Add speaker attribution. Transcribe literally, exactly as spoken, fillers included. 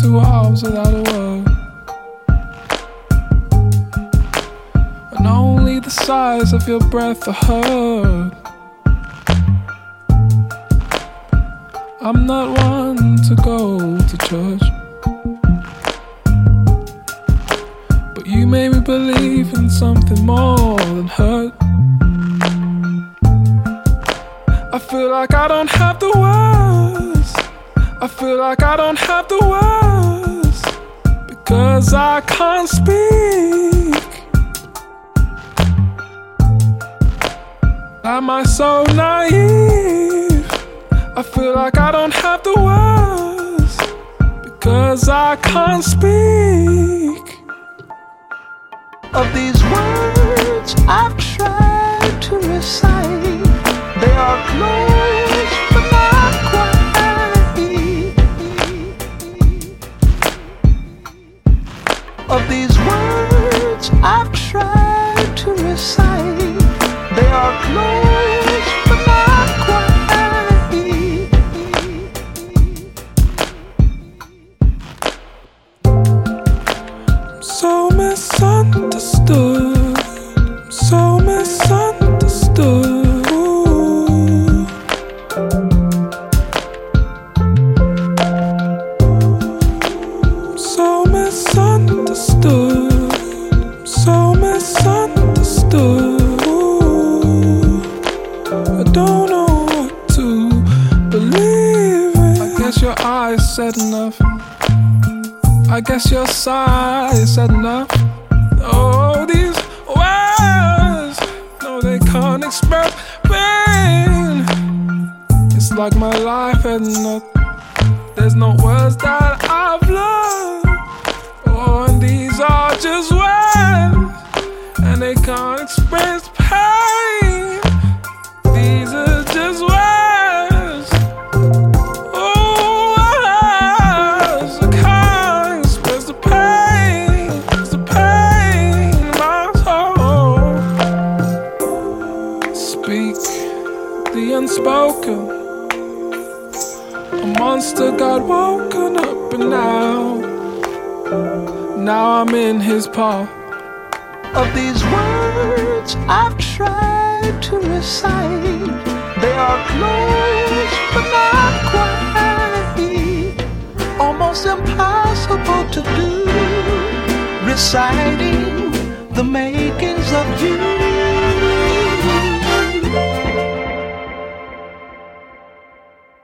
Speaker 1: two arms without a word, and only the sighs of your breath are heard. I'm not one to go to church, but you made me believe in something more than hurt. I feel like I don't have the words, I feel like I don't have the words, because I can't speak. Am I so naive? I feel like I don't have the words, because I can't speak.
Speaker 2: Of these words I've tried to recite, they are close but not quite. Of these words I've tried to recite, they are close but not quite.
Speaker 1: I'm so misunderstood, I'm so misunderstood. Misunderstood, so misunderstood. I don't know what to believe in. I guess your eyes said enough, I guess your sighs said enough. Oh, these words, no, they can't express pain. It's like my life had nothing. There's no words that I've learned. Oh, and these are just words, and they can't express pain. These are just words. Oh, words that can't express the pain. It's the pain in my soul. Speak the unspoken. A monster got woken up, and now Now I'm in his paw.
Speaker 2: Of these words I've tried to recite, they are close but not quite. Almost impossible to do, reciting the makings of you.